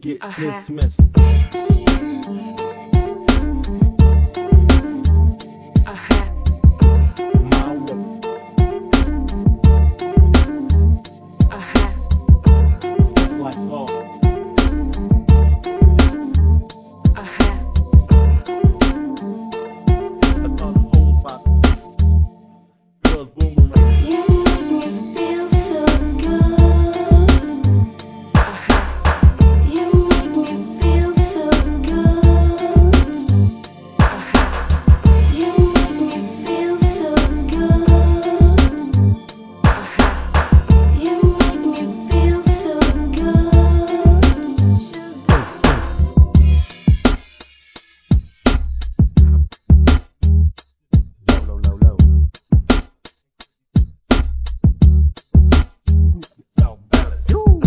get dismissed. My way. Like law. I thought the whole about girls boomerang. You make me feel so good. You make me feel so good. You make me feel so good. You make me feel so good. Low, low, low, low. South Dallas.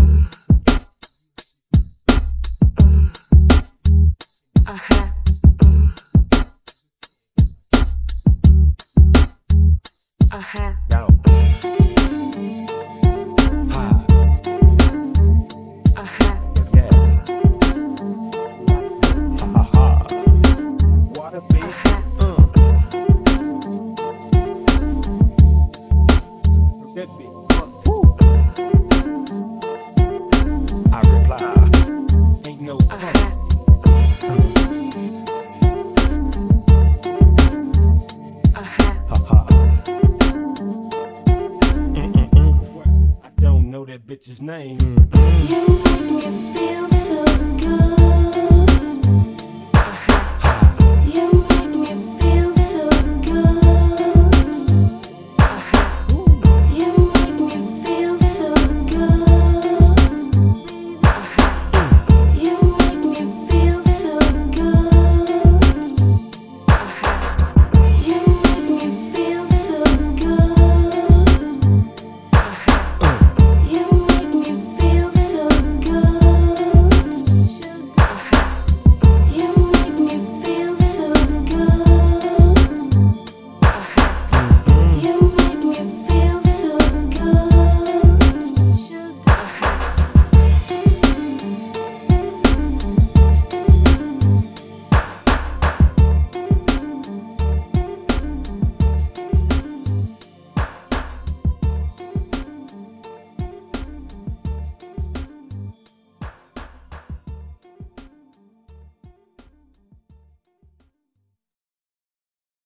Yo. Ha. Yeah. Ha ha ha. Water baby. That bitch. Woo. I reply. Ain't no ha ha. I don't know that bitch's name. You